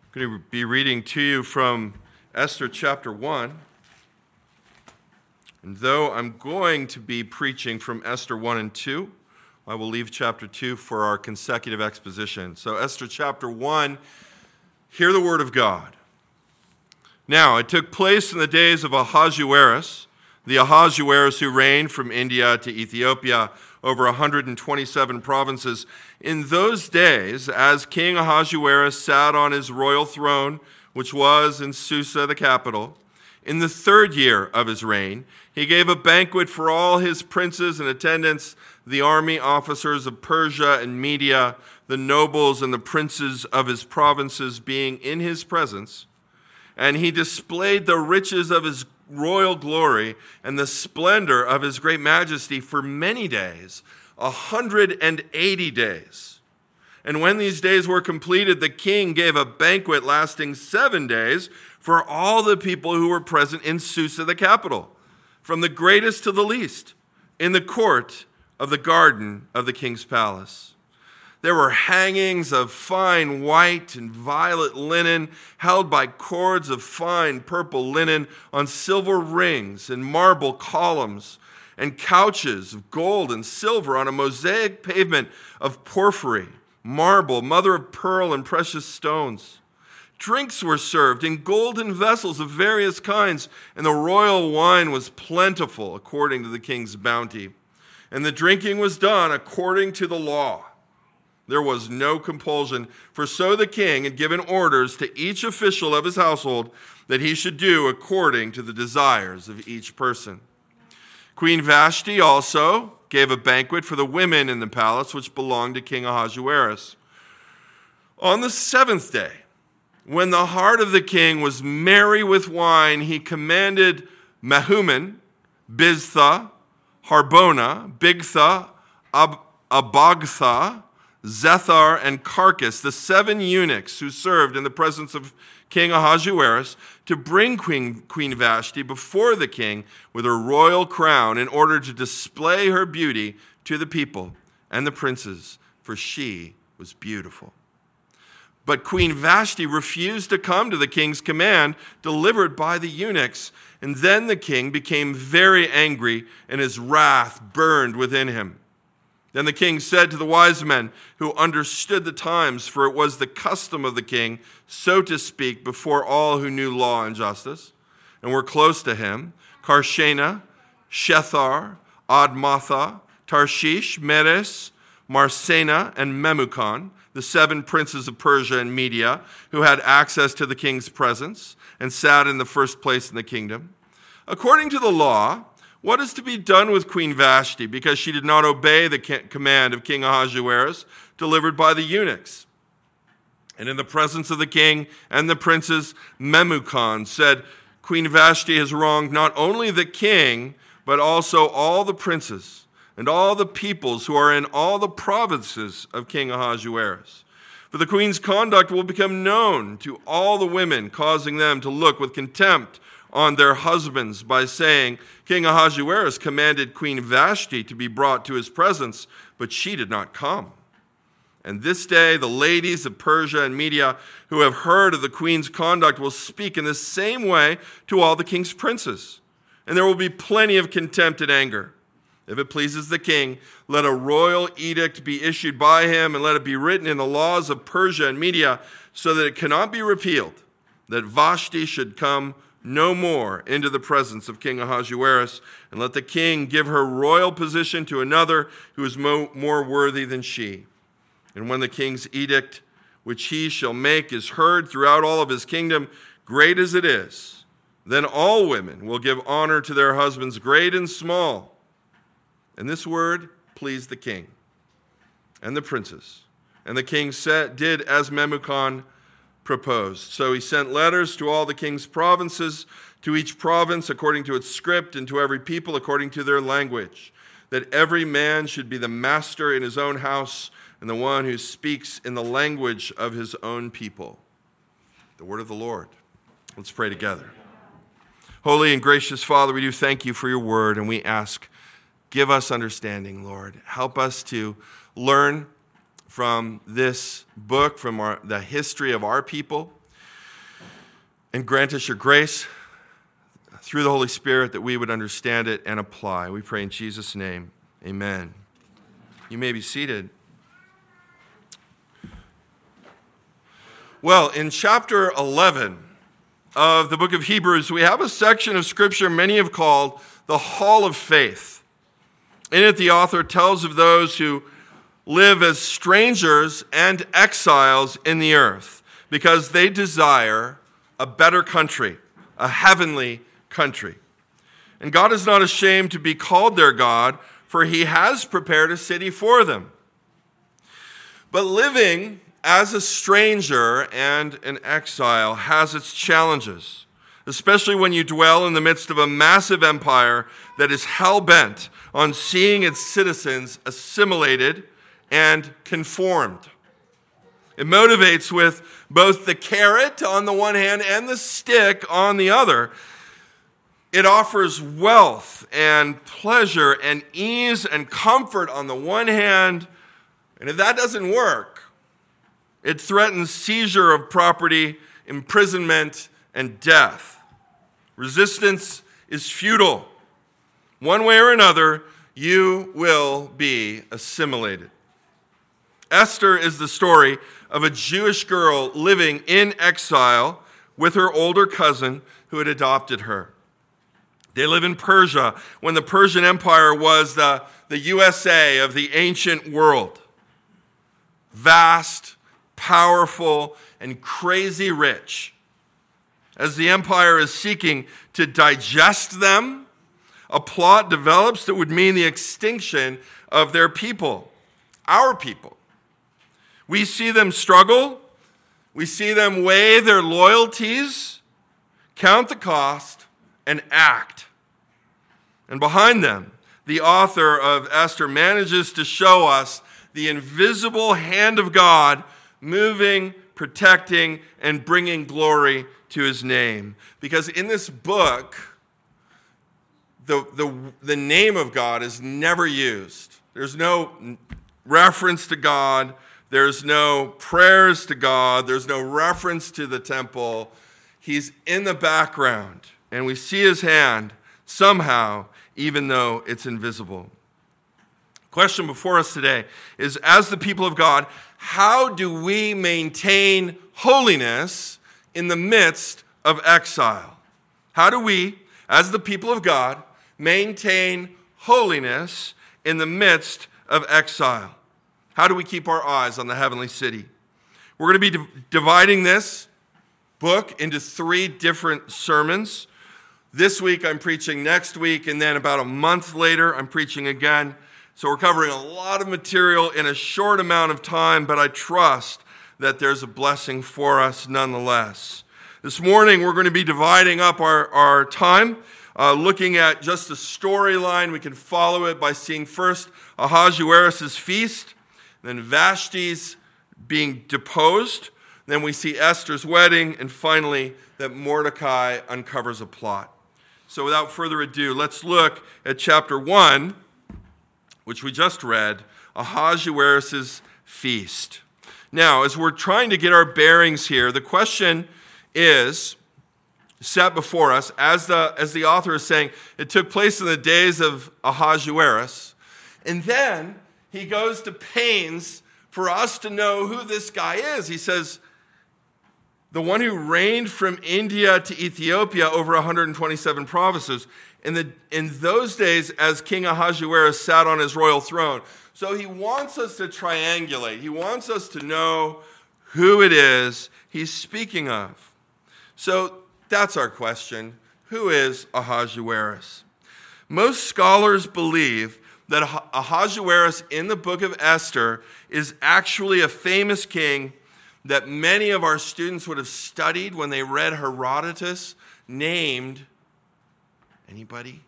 I'm going to be reading to you from Esther chapter 1. And though I'm going to be preaching from Esther 1 and 2, I will leave chapter 2 for our consecutive exposition. So Esther chapter 1, hear the word of God. Now, it took place in the days of Ahasuerus, the Ahasuerus who reigned from India to Ethiopia over 127 provinces. In those days, as King Ahasuerus sat on his royal throne, which was in Susa, the capital, in the third year of his reign, he gave a banquet for all his princes and attendants, the army officers of Persia and Media, the nobles and the princes of his provinces being in his presence. And he displayed the riches of his royal glory and the splendor of his great majesty for many days, 180 days. And when these days were completed, the king gave a banquet lasting 7 days for all the people who were present in Susa, the capital, from the greatest to the least, in the court of the garden of the king's palace. There were hangings of fine white and violet linen held by cords of fine purple linen on silver rings and marble columns, and couches of gold and silver on a mosaic pavement of porphyry, marble, mother of pearl, and precious stones. Drinks were served in golden vessels of various kinds, and the royal wine was plentiful according to the king's bounty. And the drinking was done according to the law. There was no compulsion, for so the king had given orders to each official of his household that he should do according to the desires of each person. Queen Vashti also gave a banquet for the women in the palace which belonged to King Ahasuerus. On the 7th day, when the heart of the king was merry with wine, he commanded Mehuman, Biztha, Harbona, Bigtha, Abagtha, Zethar, and Carcass, the 7 eunuchs who served in the presence of King Ahasuerus, to bring Queen Vashti before the king with her royal crown in order to display her beauty to the people and the princes, for she was beautiful. But Queen Vashti refused to come to the king's command delivered by the eunuchs, and then the king became very angry, and his wrath burned within him. Then the king said to the wise men who understood the times, for it was the custom of the king, so to speak, before all who knew law and justice, and were close to him, Karshena, Shethar, Admatha, Tarshish, Meres, Marsena, and Memucan, the 7 princes of Persia and Media, who had access to the king's presence and sat in the first place in the kingdom. According to the law, what is to be done with Queen Vashti because she did not obey the command of King Ahasuerus delivered by the eunuchs? And in the presence of the king and the princes, Memucan said, Queen Vashti has wronged not only the king, but also all the princes and all the peoples who are in all the provinces of King Ahasuerus. For the queen's conduct will become known to all the women, causing them to look with contempt on their husbands by saying, King Ahasuerus commanded Queen Vashti to be brought to his presence, but she did not come. And this day the ladies of Persia and Media who have heard of the queen's conduct will speak in the same way to all the king's princes. And there will be plenty of contempt and anger. If it pleases the king, let a royal edict be issued by him, and let it be written in the laws of Persia and Media, so that it cannot be repealed, that Vashti should come no more into the presence of King Ahasuerus, and let the king give her royal position to another who is more worthy than she. And when the king's edict, which he shall make, is heard throughout all of his kingdom, great as it is, then all women will give honor to their husbands, great and small. And this word pleased the king and the princes. And the king did as Memucan proposed. So he sent letters to all the king's provinces, to each province according to its script, and to every people according to their language, that every man should be the master in his own house and the one who speaks in the language of his own people. The word of the Lord. Let's pray together. Holy and gracious Father, we do thank you for your word, and we ask, give us understanding, Lord. Help us to learn from this book, from the history of our people, And grant us your grace through the Holy Spirit that we would understand it and apply. We pray in Jesus' name. Amen. You may be seated. Well, in chapter 11 of the book of Hebrews, we have a section of Scripture many have called the Hall of Faith. In it, the author tells of those who live as strangers and exiles in the earth because they desire a better country, a heavenly country. And God is not ashamed to be called their God, for he has prepared a city for them. But living as a stranger and an exile has its challenges, especially when you dwell in the midst of a massive empire that is hell-bent on seeing its citizens assimilated and conformed. It motivates with both the carrot on the one hand and the stick on the other. It offers wealth and pleasure and ease and comfort on the one hand, and if that doesn't work, it threatens seizure of property, imprisonment, and death. Resistance is futile. One way or another, you will be assimilated. Esther is the story of a Jewish girl living in exile with her older cousin who had adopted her. They live in Persia when the Persian Empire was the USA of the ancient world. Vast, powerful, and crazy rich. As the empire is seeking to digest them, a plot develops that would mean the extinction of their people, our people. We see them struggle. We see them weigh their loyalties, count the cost, and act. And behind them, the author of Esther manages to show us the invisible hand of God moving, protecting, and bringing glory to his name. Because in this book, the name of God is never used. There's no reference to God. There's no prayers to God. There's no reference to the temple. He's in the background, and we see his hand somehow, even though it's invisible. Question before us today is, as the people of God, how do we maintain holiness in the midst of exile? How do we, as the people of God, maintain holiness in the midst of exile? How do we keep our eyes on the heavenly city? We're going to be dividing this book into 3 different sermons. This week I'm preaching, next week, and then about a month later I'm preaching again. So we're covering a lot of material in a short amount of time, but I trust that there's a blessing for us nonetheless. This morning we're going to be dividing up our time, looking at just a storyline. We can follow it by seeing first Ahasuerus' feast, then Vashti's being deposed, then we see Esther's wedding, and finally that Mordecai uncovers a plot. So without further ado, let's look at chapter 1, which we just read, Ahasuerus' feast. Now, as we're trying to get our bearings here, the question is set before us, as the author is saying, it took place in the days of Ahasuerus, and then he goes to pains for us to know who this guy is. He says, the one who reigned from India to Ethiopia over 127 provinces. In those days, as King Ahasuerus sat on his royal throne. So he wants us to triangulate. He wants us to know who it is he's speaking of. So that's our question. Who is Ahasuerus? Most scholars believe that Ahasuerus in the book of Esther is actually a famous king that many of our students would have studied when they read Herodotus, named, anybody?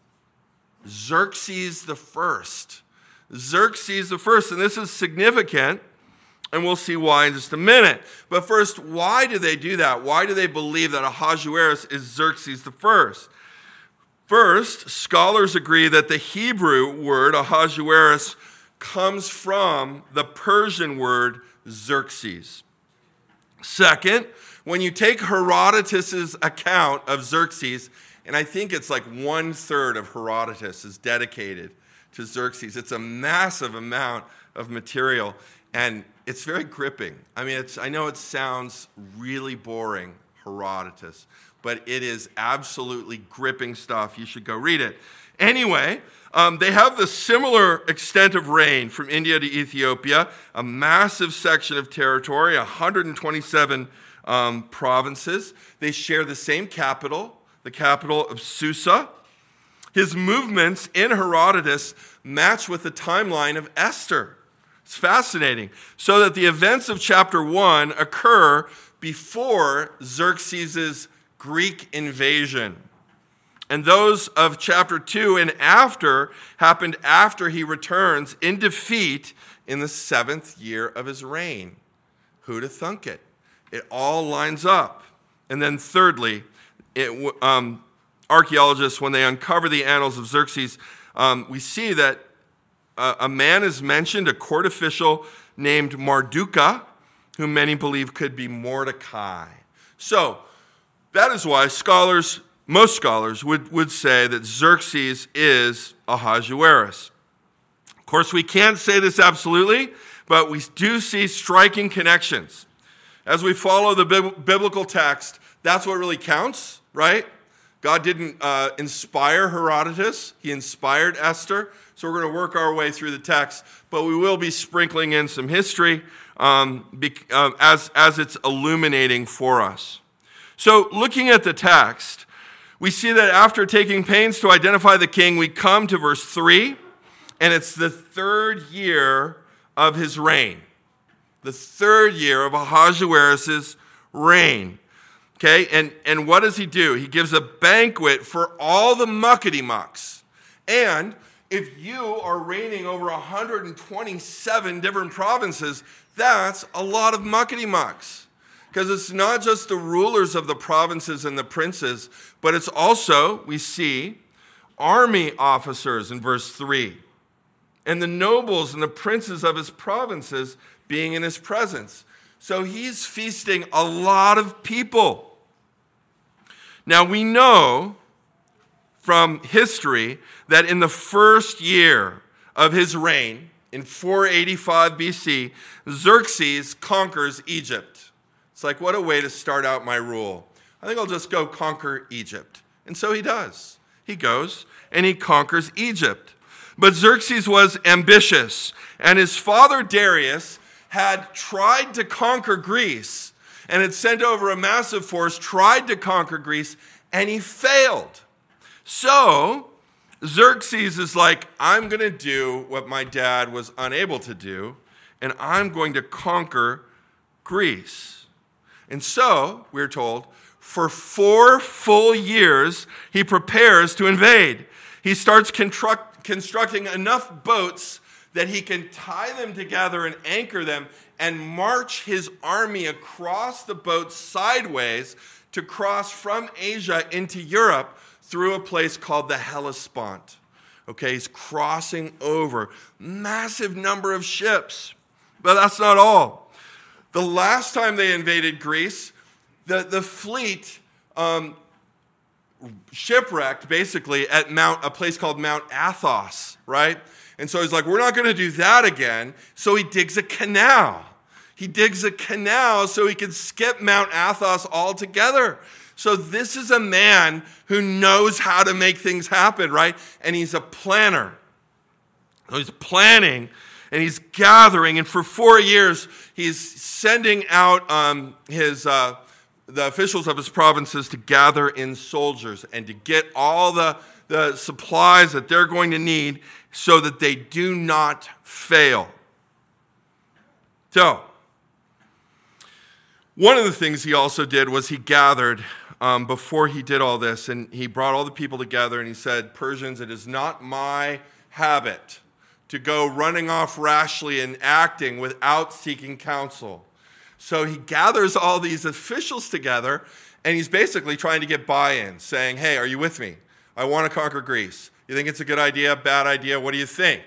Xerxes the First. Xerxes the First, and this is significant, and we'll see why in just a minute. But first, why do they do that? Why do they believe that Ahasuerus is Xerxes the First? First, scholars agree that the Hebrew word Ahasuerus comes from the Persian word Xerxes. Second, When you take Herodotus's account of Xerxes, and I think it's like 1/3 of Herodotus is dedicated to Xerxes. It's a massive amount of material, and it's very gripping. I mean, I know it sounds really boring, Herodotus, but it is absolutely gripping stuff. You should go read it. Anyway, they have the similar extent of reign from India to Ethiopia, a massive section of territory, 127 provinces. They share the same capital, the capital of Susa. His movements in Herodotus match with the timeline of Esther. It's fascinating. So that the events of chapter 1 occur before Xerxes' Greek invasion. And those of chapter 2 and after happened after he returns in defeat in the 7th year of his reign. Who'd have thunk it? It all lines up. And then thirdly, archaeologists, when they uncover the annals of Xerxes, we see that a man is mentioned, a court official named Marduka, whom many believe could be Mordecai. So that is why most scholars would say that Xerxes is Ahasuerus. Of course, we can't say this absolutely, but we do see striking connections. As we follow the biblical text, that's what really counts, right? God didn't inspire Herodotus. He inspired Esther. So we're going to work our way through the text, but we will be sprinkling in some history as it's illuminating for us. So looking at the text, we see that after taking pains to identify the king, we come to verse 3, and it's the 3rd year of his reign. The 3rd year of Ahasuerus' reign. Okay, and what does he do? He gives a banquet for all the muckety-mucks. And if you are reigning over 127 different provinces, that's a lot of muckety-mucks. Because it's not just the rulers of the provinces and the princes, but it's also, we see, army officers in verse 3, and the nobles and the princes of his provinces being in his presence. So he's feasting a lot of people. Now we know from history that in the 1st year of his reign, in 485 BC, Xerxes conquers Egypt. It's like, what a way to start out my rule. I think I'll just go conquer Egypt. And so he does. He goes and he conquers Egypt. But Xerxes was ambitious, and his father Darius had tried to conquer Greece and had sent over a massive force, tried to conquer Greece, and he failed. So Xerxes is like, I'm going to do what my dad was unable to do, and I'm going to conquer Greece. And so, we're told, for 4 full years, he prepares to invade. He starts constructing enough boats that he can tie them together and anchor them and march his army across the boat sideways to cross from Asia into Europe through a place called the Hellespont. Okay, he's crossing over. Massive number of ships. But that's not all. The last time they invaded Greece, the fleet shipwrecked basically at a place called Mount Athos, right? And so he's like, we're not going to do that again. So he digs a canal. He digs a canal so he can skip Mount Athos altogether. So this is a man who knows how to make things happen, right? And he's a planner. So he's planning and he's gathering. And for 4 years, he's sending out the officials of his provinces to gather in soldiers and to get all the supplies that they're going to need so that they do not fail. So, one of the things he also did was he gathered before he did all this, and he brought all the people together and he said, Persians, it is not my habit to go running off rashly and acting without seeking counsel. So he gathers all these officials together, and he's basically trying to get buy-in, saying, hey, are you with me? I want to conquer Greece. You think it's a good idea, bad idea? What do you think?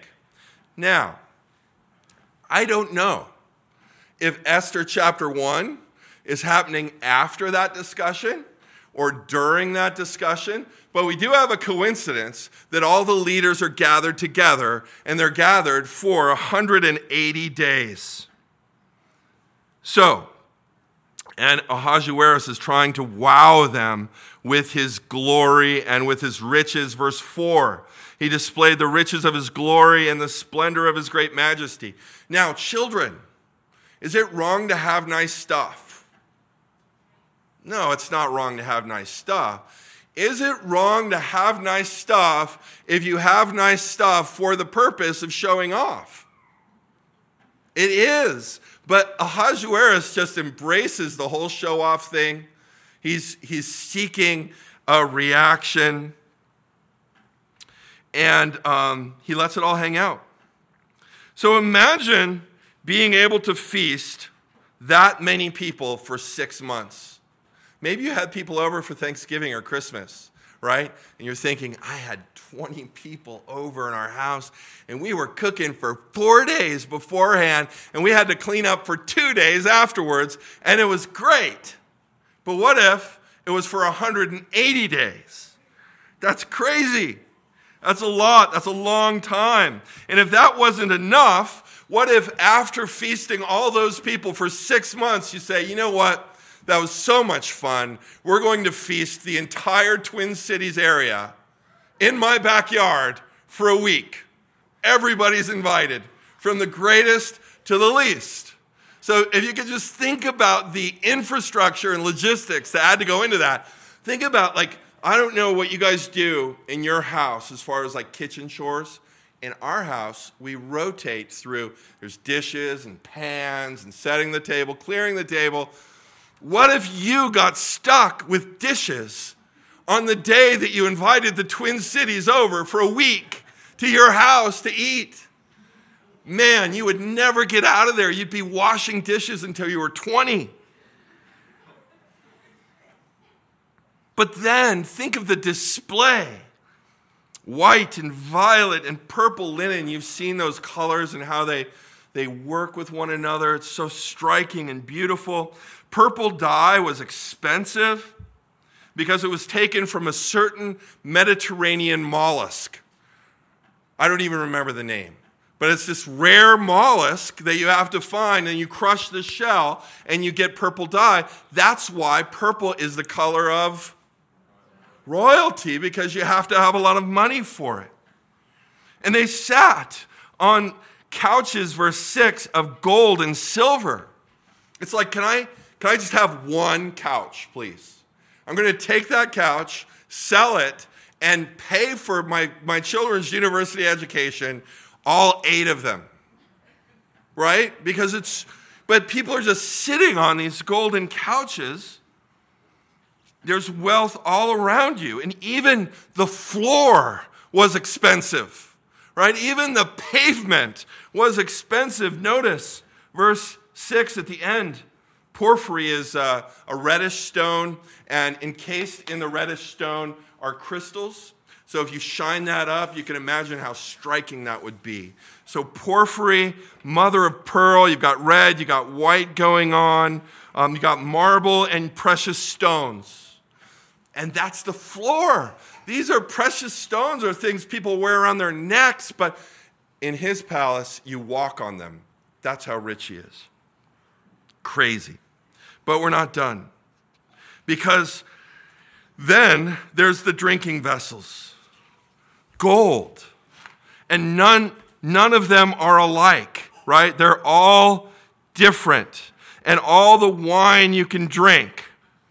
Now, I don't know if Esther chapter 1 is happening after that discussion or during that discussion, but we do have a coincidence that all the leaders are gathered together, and they're gathered for 180 days. So, and Ahasuerus is trying to wow them with his glory and with his riches. Verse 4, he displayed the riches of his glory and the splendor of his great majesty. Now, children, is it wrong to have nice stuff? No, it's not wrong to have nice stuff. Is it wrong to have nice stuff if you have nice stuff for the purpose of showing off? It is. But Ahasuerus just embraces the whole show-off thing. He's seeking a reaction, and he lets it all hang out. So imagine being able to feast that many people for 6 months. Maybe you had people over for Thanksgiving or Christmas, right? And you're thinking, I had 20 people over in our house, and we were cooking for 4 days beforehand, and we had to clean up for 2 days afterwards, and it was great. But what if it was for 180 days? That's crazy. That's a lot. That's a long time. And if that wasn't enough, what if after feasting all those people for 6 months, you say, you know what? That was so much fun. We're going to feast the entire Twin Cities area in my backyard for a week. Everybody's invited, from the greatest to the least. So if you could just think about the infrastructure and logistics that had to go into that. Think about, I don't know what you guys do in your house as far as kitchen chores. In our house, we rotate through, there's dishes and pans and setting the table, clearing the table. What if you got stuck with dishes on the day that you invited the Twin Cities over for a week to your house to eat? Man, you would never get out of there. You'd be washing dishes until you were 20. But then think of the display. White and violet and purple linen. You've seen those colors and how they work with one another. It's so striking and beautiful. Purple dye was expensive because it was taken from a certain Mediterranean mollusk. I don't even remember the name. But it's this rare mollusk that you have to find, and you crush the shell and you get purple dye. That's why purple is the color of royalty, because you have to have a lot of money for it. And they sat on couches, verse 6, of gold and silver. It's like, can I just have one couch, please? I'm going to take that couch, sell it, and pay for my children's university education, all 8 of them. Right? But people are just sitting on these golden couches. There's wealth all around you. And even the floor was expensive. Right? Even the pavement was expensive. Notice verse 6 at the end. Porphyry is a reddish stone, and encased in the reddish stone are crystals. So if you shine that up, you can imagine how striking that would be. So porphyry, mother of pearl, you've got red, you've got white going on, you've got marble and precious stones. And that's the floor. These are precious stones, or things people wear around their necks, but in his palace, you walk on them. That's how rich he is. Crazy. But we're not done. Because then there's the drinking vessels. Gold. And none of them are alike, right? They're all different. And all the wine you can drink.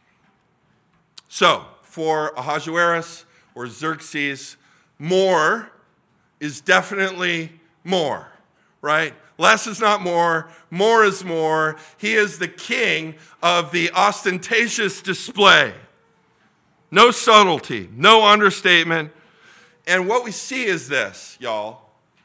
So, for Ahasuerus or Xerxes, more is definitely more, right? Less is not more is more. He is the king of the ostentatious display. No subtlety, no understatement. And what we see is this, y'all.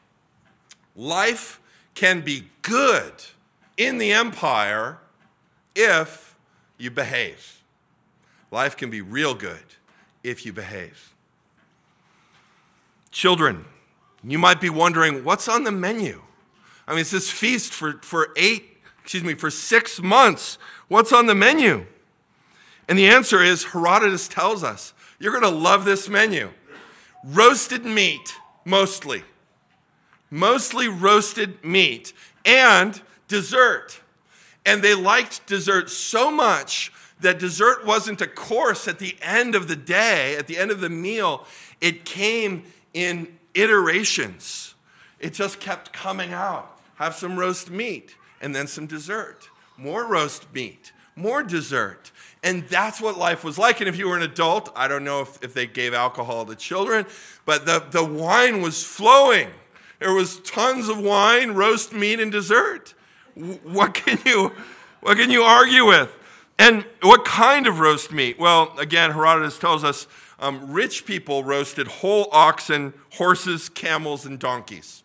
Life can be good in the empire if you behave. Life can be real good if you behave. Children, you might be wondering, what's on the menu? I mean, it's this feast for 6 months. What's on the menu? And the answer is, Herodotus tells us, you're going to love this menu. Roasted meat, mostly. Mostly roasted meat and dessert. And they liked dessert so much that dessert wasn't a course at the end of the day, at the end of the meal. It came in iterations. It just kept coming out. Have some roast meat and then some dessert. More roast meat, more dessert. And that's what life was like. And if you were an adult, I don't know if they gave alcohol to children, but the wine was flowing. There was tons of wine, roast meat, and dessert. What can you argue with? And what kind of roast meat? Well, again, Herodotus tells us rich people roasted whole oxen, horses, camels, and donkeys.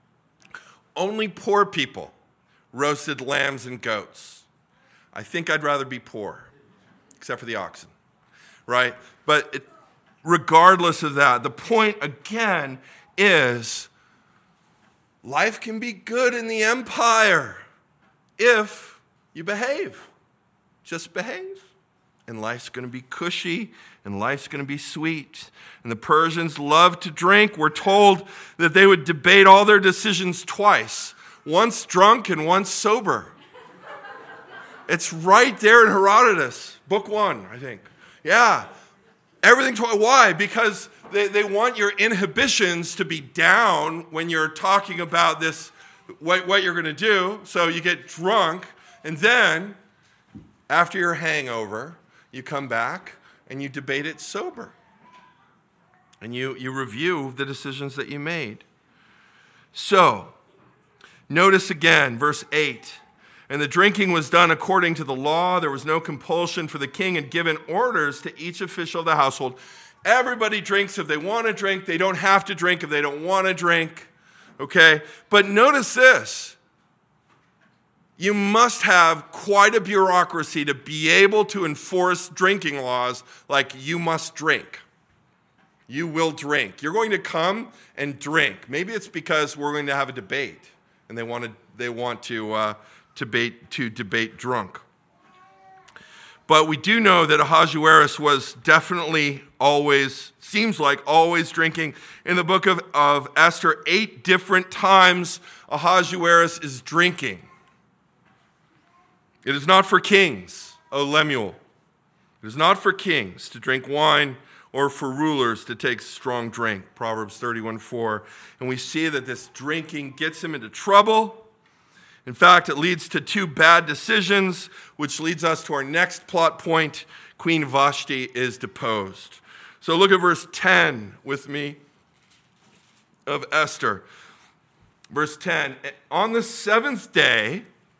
Only poor people roasted lambs and goats. I think I'd rather be poor, except for the oxen, right? But regardless of that, the point again is life can be good in the empire if you behave. Just behave. And life's going to be cushy, and life's going to be sweet. And the Persians loved to drink. We're told that they would debate all their decisions twice, once drunk and once sober. It's right there in Herodotus, book 1, I think. Yeah, everything twice. Why? Because they want your inhibitions to be down when you're talking about this, what you're going to do. So you get drunk, and then after your hangover, you come back and you debate it sober. And you review the decisions that you made. So, notice again, verse 8. And the drinking was done according to the law. There was no compulsion, for the king had given orders to each official of the household. Everybody drinks if they want to drink. They don't have to drink if they don't want to drink. Okay? But notice this. You must have quite a bureaucracy to be able to enforce drinking laws like you must drink. You will drink. You're going to come and drink. Maybe it's because we're going to have a debate, and they want to debate drunk. But we do know that Ahasuerus was definitely seems like always drinking. In the book of Esther, 8 different times Ahasuerus is drinking. It is not for kings, O Lemuel. It is not for kings to drink wine or for rulers to take strong drink, Proverbs 31:4. And we see that this drinking gets him into trouble. In fact, it leads to 2 bad decisions, which leads us to our next plot point. Queen Vashti is deposed. So look at verse 10 with me of Esther. Verse 10, on the 7th day,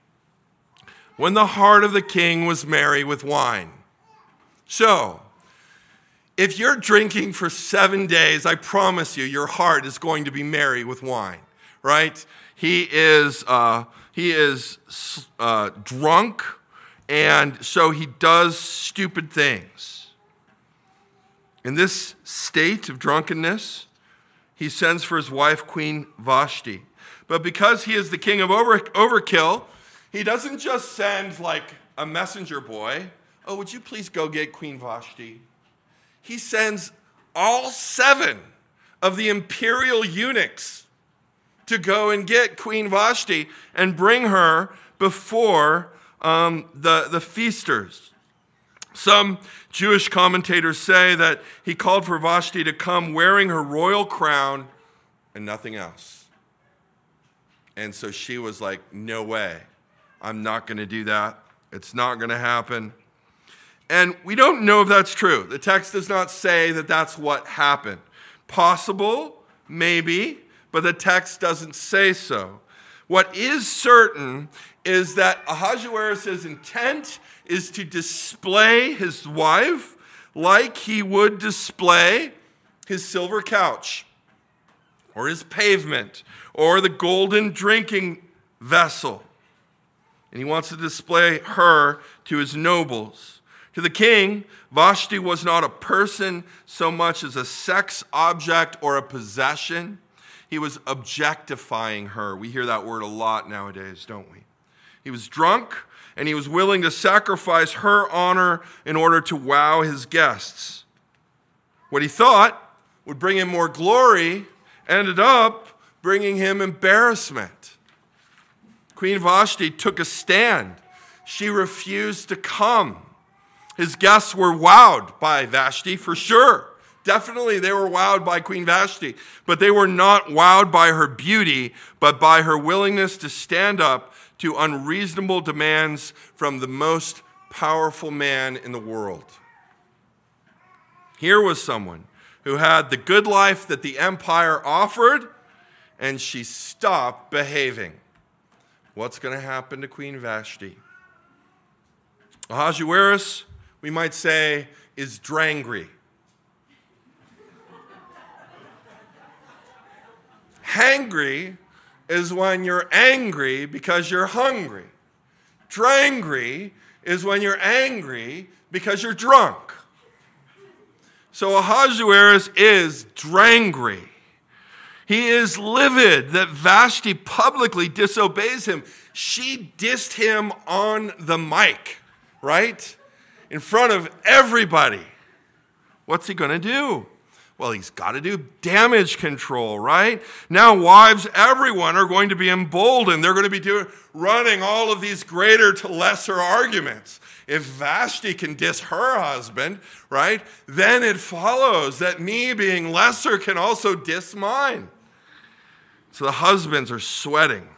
when the heart of the king was merry with wine. So, if you're drinking for 7 days, I promise you, your heart is going to be merry with wine, right? He is drunk, and so he does stupid things. In this state of drunkenness, he sends for his wife, Queen Vashti. But because he is the king of overkill, he doesn't just send like a messenger boy. Oh, would you please go get Queen Vashti? He sends all 7 of the imperial eunuchs to go and get Queen Vashti and bring her before the feasters. Some Jewish commentators say that he called for Vashti to come wearing her royal crown and nothing else. And so she was like, no way. I'm not going to do that. It's not going to happen. And we don't know if that's true. The text does not say that that's what happened. Possible, maybe, but the text doesn't say so. What is certain is that Ahasuerus' intent is to display his wife like he would display his silver couch or his pavement or the golden drinking vessel. And he wants to display her to his nobles. To the king, Vashti was not a person so much as a sex object or a possession. He was objectifying her. We hear that word a lot nowadays, don't we? He was drunk, and he was willing to sacrifice her honor in order to wow his guests. What he thought would bring him more glory ended up bringing him embarrassment. Queen Vashti took a stand. She refused to come. His guests were wowed by Vashti for sure. Definitely they were wowed by Queen Vashti, but they were not wowed by her beauty, but by her willingness to stand up to unreasonable demands from the most powerful man in the world. Here was someone who had the good life that the empire offered, and she stopped behaving. What's going to happen to Queen Vashti? Ahasuerus, we might say, is drangry. Hangry is when you're angry because you're hungry. Drangry is when you're angry because you're drunk. So Ahasuerus is drangry. He is livid that Vashti publicly disobeys him. She dissed him on the mic, right? In front of everybody. What's he going to do? Well, he's got to do damage control, right? Now wives, everyone are going to be emboldened. They're going to be running all of these greater to lesser arguments. If Vashti can diss her husband, right, then it follows that me being lesser can also diss mine. So the husbands are sweating,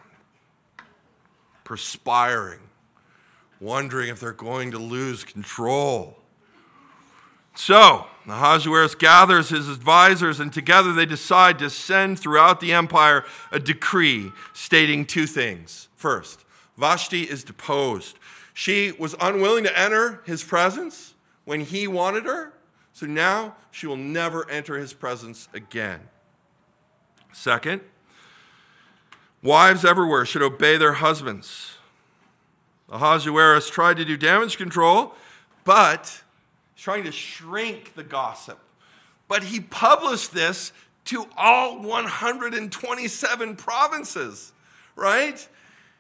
perspiring, wondering if they're going to lose control. So Ahasuerus gathers his advisors, and together they decide to send throughout the empire a decree stating two things. First, Vashti is deposed. She was unwilling to enter his presence when he wanted her, so now she will never enter his presence again. Second, wives everywhere should obey their husbands. Ahasuerus tried to do damage control, but he's trying to shrink the gossip. But he published this to all 127 provinces, right?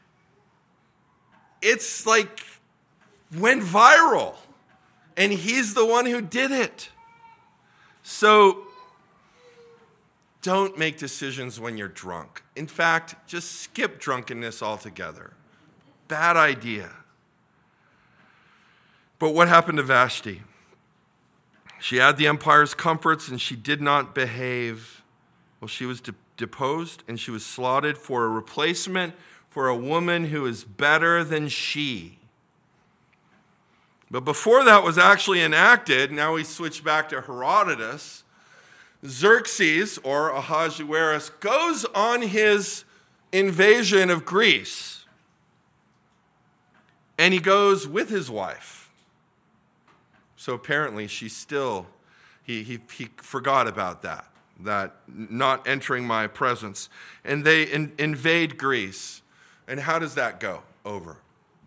It's like went viral, and he's the one who did it. So don't make decisions when you're drunk. In fact, just skip drunkenness altogether. Bad idea. But what happened to Vashti? She had the empire's comforts and she did not behave. Well, she was deposed and she was slotted for a replacement for a woman who is better than she. But before that was actually enacted, now we switch back to Herodotus. Xerxes, or Ahasuerus, goes on his invasion of Greece. And he goes with his wife. So apparently she's still, he forgot about that not entering my presence. And they invade Greece. And how does that go over?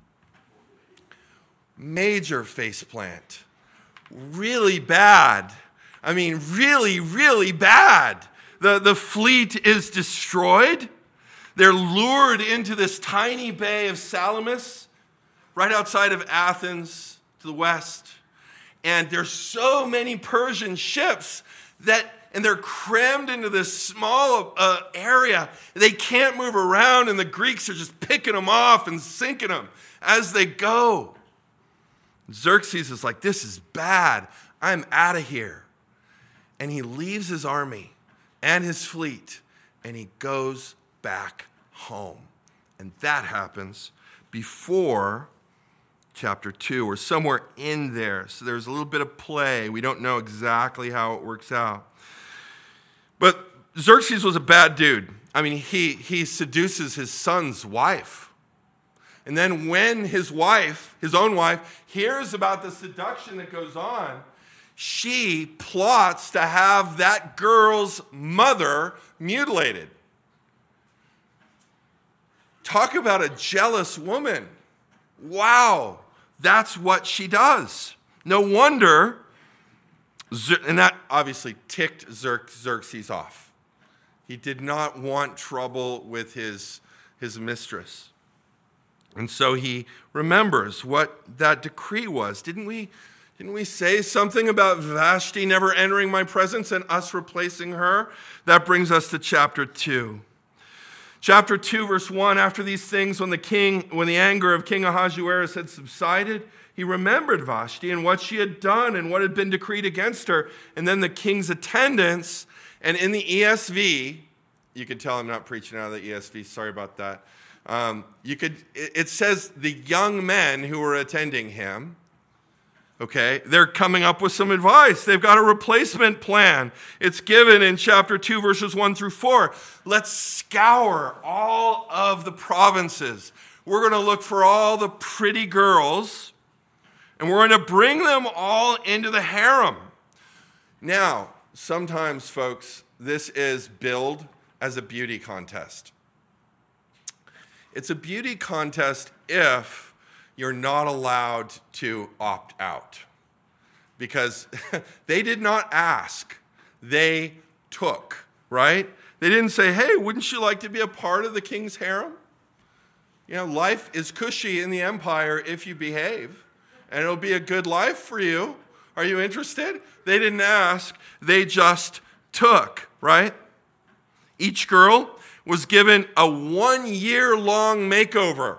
Major faceplant. Really bad. I mean, really, really bad. The fleet is destroyed. They're lured into this tiny bay of Salamis, right outside of Athens to the west. And there's so many Persian ships and they're crammed into this small area. They can't move around, and the Greeks are just picking them off and sinking them as they go. Xerxes is like, this is bad. I'm out of here. And he leaves his army and his fleet, and he goes back home. And that happens before chapter 2, or somewhere in there. So there's a little bit of play. We don't know exactly how it works out. But Xerxes was a bad dude. I mean, he seduces his son's wife. And then when his own wife, hears about the seduction that goes on, she plots to have that girl's mother mutilated. Talk about a jealous woman. Wow, that's what she does. No wonder, and that obviously ticked Xerxes off. He did not want trouble with his mistress. And so he remembers what that decree was. Didn't we say something about Vashti never entering my presence and us replacing her? That brings us to chapter 2. Chapter 2, verse 1, after these things, when the anger of King Ahasuerus had subsided, he remembered Vashti and what she had done and what had been decreed against her. And then the king's attendants, and in the ESV, you can tell I'm not preaching out of the ESV, sorry about that. It says the young men who were attending him, okay, they're coming up with some advice. They've got a replacement plan. It's given in chapter 2, verses 1 through 4. Let's scour all of the provinces. We're going to look for all the pretty girls, and we're going to bring them all into the harem. Now, sometimes, folks, this is billed as a beauty contest. It's a beauty contest if you're not allowed to opt out. Because they did not ask, they took, right? They didn't say, hey, wouldn't you like to be a part of the king's harem? You know, life is cushy in the empire if you behave, and it'll be a good life for you. Are you interested? They didn't ask, they just took, right? Each girl was given a 1-year-long makeover.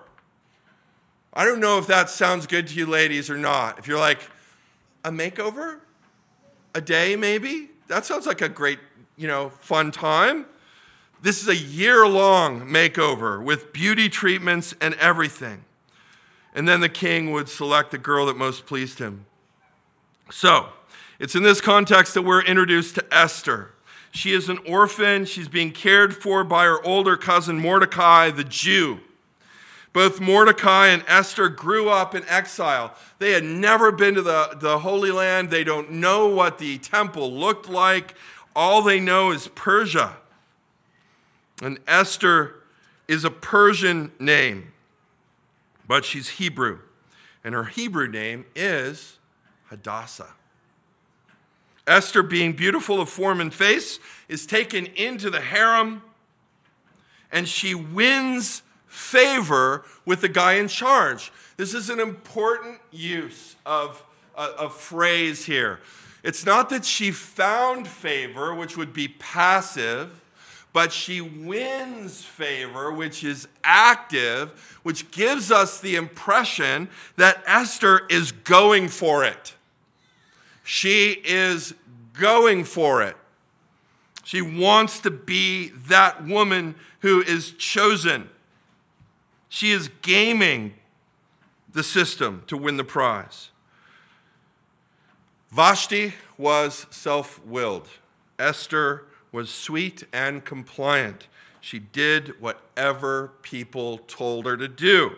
I don't know if that sounds good to you ladies or not. If you're like, a makeover? A day maybe? That sounds like a great, fun time. This is a year-long makeover with beauty treatments and everything. And then the king would select the girl that most pleased him. So, it's in this context that we're introduced to Esther. She is an orphan. She's being cared for by her older cousin Mordecai, the Jew. Both Mordecai and Esther grew up in exile. They had never been to the Holy Land. They don't know what the temple looked like. All they know is Persia. And Esther is a Persian name, but she's Hebrew. And her Hebrew name is Hadassah. Esther, being beautiful of form and face, is taken into the harem, and she wins favor with the guy in charge. This is an important use of a phrase here. It's not that she found favor, which would be passive, but she wins favor, which is active, which gives us the impression that Esther is going for it. She is going for it. She wants to be that woman who is chosen. She is gaming the system to win the prize. Vashti was self-willed. Esther was sweet and compliant. She did whatever people told her to do.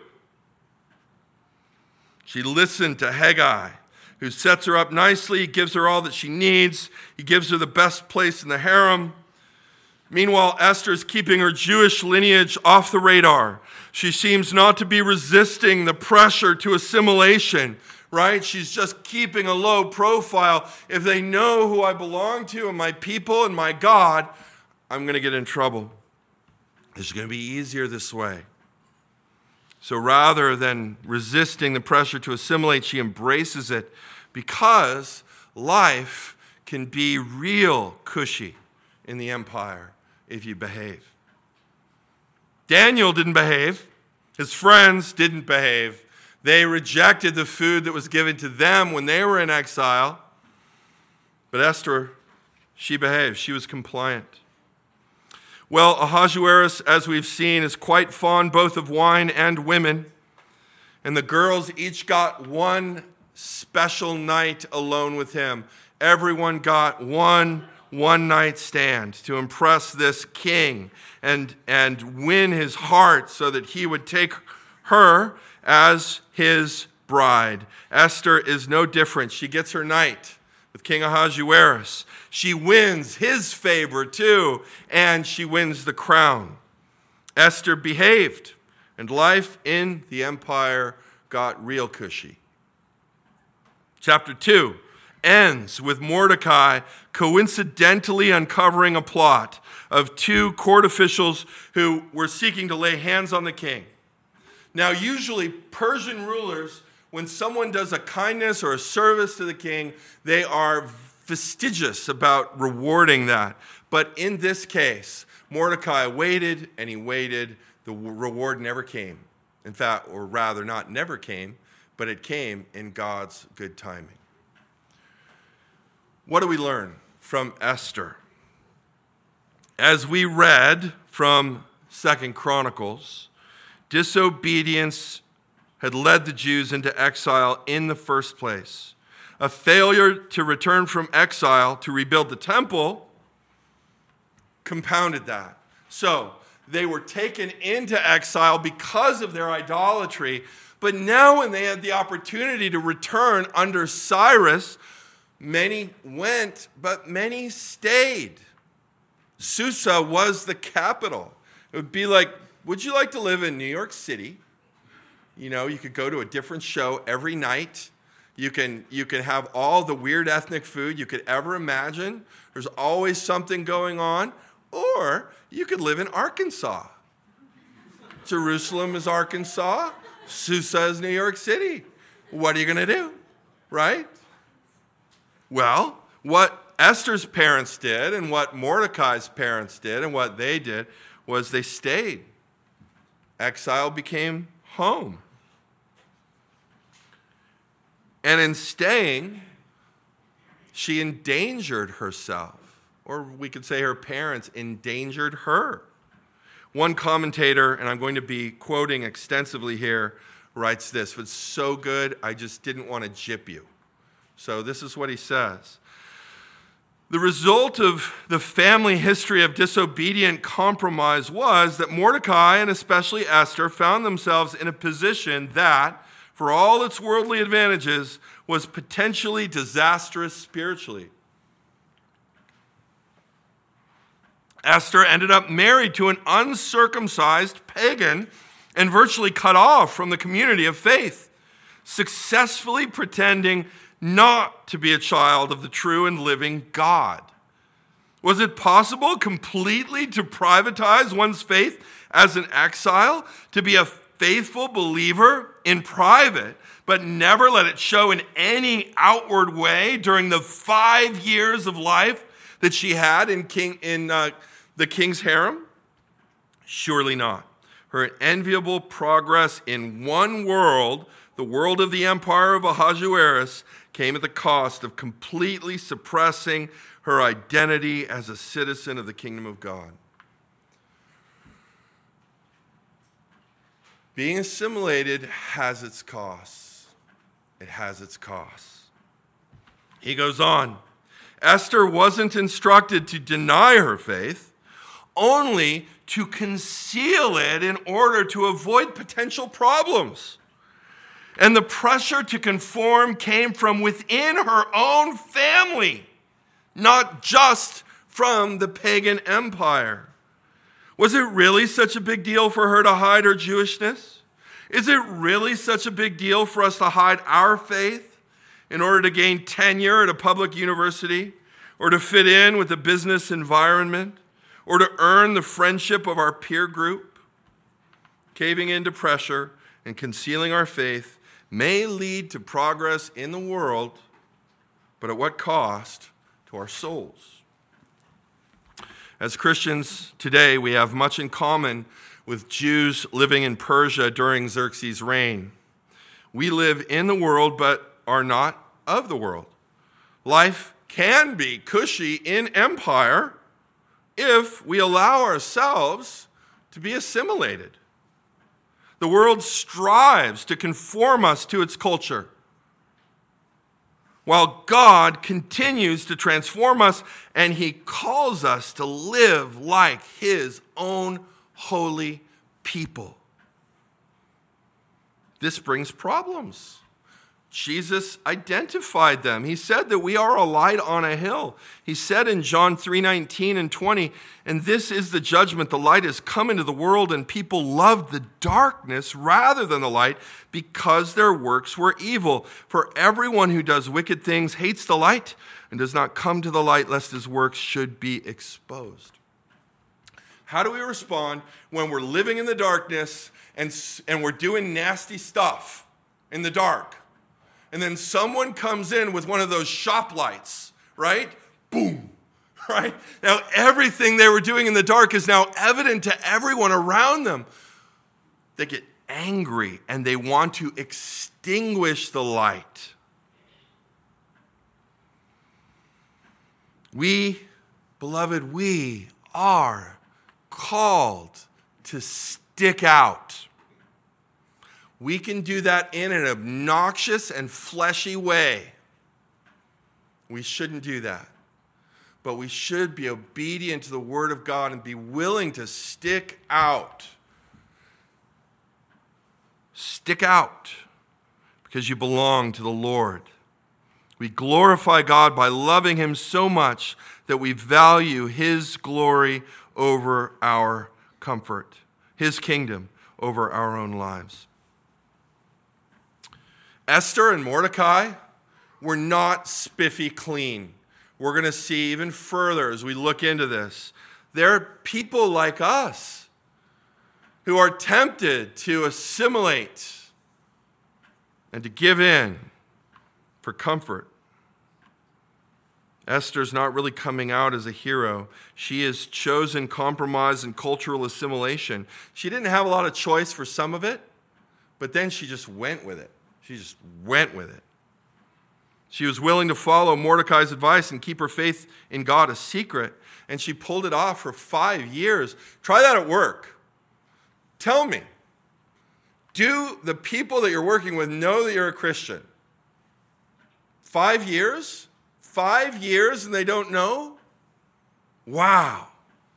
She listened to Haggai, who sets her up nicely, gives her all that she needs. He gives her the best place in the harem. Meanwhile, Esther's keeping her Jewish lineage off the radar. She seems not to be resisting the pressure to assimilation, right? She's just keeping a low profile. If they know who I belong to and my people and my God, I'm going to get in trouble. It's going to be easier this way. So rather than resisting the pressure to assimilate, she embraces it because life can be real cushy in the empire if you behave. Daniel didn't behave. His friends didn't behave. They rejected the food that was given to them when they were in exile. But Esther, she behaved. She was compliant. Well, Ahasuerus, as we've seen, is quite fond both of wine and women. And the girls each got one special night alone with him. Everyone got one night stand to impress this king and win his heart so that he would take her as his bride. Esther is no different. She gets her night with King Ahasuerus. She wins his favor too, and she wins the crown. Esther behaved, and life in the empire got real cushy. Chapter 2 ends with Mordecai coincidentally uncovering a plot of two court officials who were seeking to lay hands on the king. Now, usually Persian rulers, when someone does a kindness or a service to the king, they are fastidious about rewarding that. But in this case, Mordecai waited and he waited. The reward never came. In fact, or rather, not never came, but it came in God's good timing. What do we learn from Esther? As we read from 2 Chronicles, disobedience had led the Jews into exile in the first place. A failure to return from exile to rebuild the temple compounded that. So they were taken into exile because of their idolatry, but now when they had the opportunity to return under Cyrus, many went, but many stayed. Susa was the capital. It would be like, would you like to live in New York City? You know, you could go to a different show every night. You can have all the weird ethnic food you could ever imagine. There's always something going on. Or you could live in Arkansas. Jerusalem is Arkansas. Susa is New York City. What are you going to do? Right? Well, what Esther's parents did and what Mordecai's parents did and what they did was they stayed. Exile became home. And in staying, she endangered herself. Or we could say her parents endangered her. One commentator, and I'm going to be quoting extensively here, writes this. It's so good, I just didn't want to gyp you. So this is what he says. The result of the family history of disobedient compromise was that Mordecai, and especially Esther, found themselves in a position that, for all its worldly advantages, was potentially disastrous spiritually. Esther ended up married to an uncircumcised pagan and virtually cut off from the community of faith, successfully pretending not to be a child of the true and living God. Was it possible completely to privatize one's faith as an exile, to be a faithful believer in private, but never let it show in any outward way during the 5 years of life that she had in the king's harem? Surely not. Her enviable progress in one world, the world of the empire of Ahasuerus, came at the cost of completely suppressing her identity as a citizen of the kingdom of God. Being assimilated has its costs. It has its costs. He goes on. Esther wasn't instructed to deny her faith, only to conceal it in order to avoid potential problems. And the pressure to conform came from within her own family, not just from the pagan empire. Was it really such a big deal for her to hide her Jewishness? Is it really such a big deal for us to hide our faith in order to gain tenure at a public university, or to fit in with the business environment, or to earn the friendship of our peer group? Caving into pressure and concealing our faith may lead to progress in the world, but at what cost to our souls? As Christians today, we have much in common with Jews living in Persia during Xerxes' reign. We live in the world, but are not of the world. Life can be cushy in empire if we allow ourselves to be assimilated. The world strives to conform us to its culture, while God continues to transform us, and he calls us to live like his own holy people. This brings problems. Jesus identified them. He said that we are a light on a hill. He said in John 3:19 and 20, and this is the judgment, the light has come into the world, and people loved the darkness rather than the light because their works were evil. For everyone who does wicked things hates the light and does not come to the light lest his works should be exposed. How do we respond when we're living in the darkness and we're doing nasty stuff in the dark? And then someone comes in with one of those shop lights, right? Boom, right? Now everything they were doing in the dark is now evident to everyone around them. They get angry and they want to extinguish the light. Beloved, we are called to stick out. We can do that in an obnoxious and fleshy way. We shouldn't do that. But we should be obedient to the Word of God and be willing to stick out. Stick out because you belong to the Lord. We glorify God by loving Him so much that we value His glory over our comfort, His kingdom over our own lives. Esther and Mordecai were not spiffy clean. We're going to see even further as we look into this. They're people like us who are tempted to assimilate and to give in for comfort. Esther's not really coming out as a hero. She has chosen compromise and cultural assimilation. She didn't have a lot of choice for some of it, but then she just went with it. She was willing to follow Mordecai's advice and keep her faith in God a secret, and she pulled it off for 5 years. Try that at work. Tell me, do the people that you're working with know that you're a Christian? 5 years? 5 years and they don't know? Wow.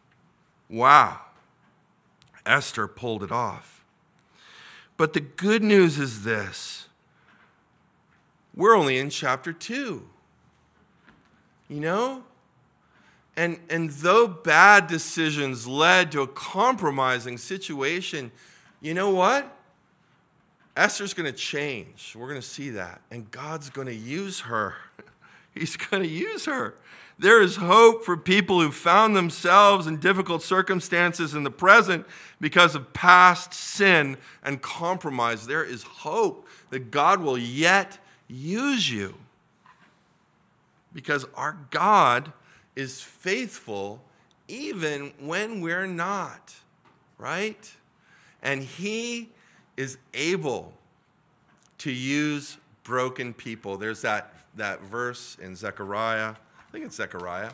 Esther pulled it off. But the good news is this. We're only in chapter 2. You know? And though bad decisions led to a compromising situation, you know what? Esther's going to change. We're going to see that. And God's going to use her. He's going to use her. There is hope for people who found themselves in difficult circumstances in the present because of past sin and compromise. There is hope that God will yet use you because our God is faithful even when we're not, right? And He is able to use broken people. There's that verse in Zechariah. I think it's Zechariah.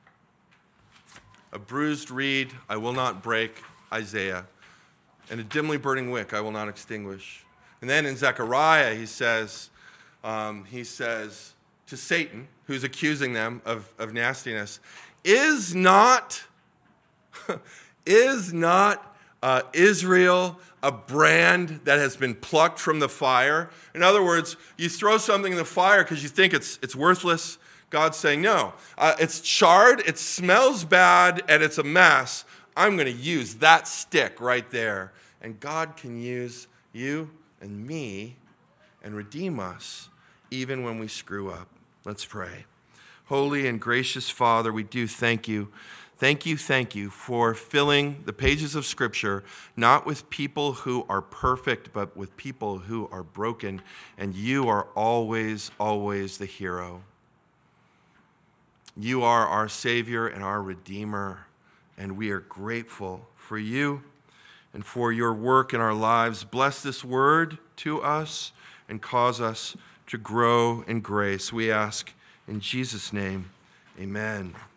A bruised reed I will not break, Isaiah, and a dimly burning wick I will not extinguish. And then in Zechariah he says to Satan, who's accusing them of nastiness, is not Israel a brand that has been plucked from the fire? In other words, you throw something in the fire because you think it's worthless. God's saying, no, it's charred, it smells bad, and it's a mess. I'm going to use that stick right there. And God can use you and me and redeem us even when we screw up. Let's pray. Holy and gracious Father, we do thank you. Thank you for filling the pages of Scripture, not with people who are perfect, but with people who are broken. And you are always, always the hero. You are our Savior and our Redeemer, and we are grateful for you and for your work in our lives. Bless this word to us and cause us to grow in grace. We ask in Jesus' name, amen.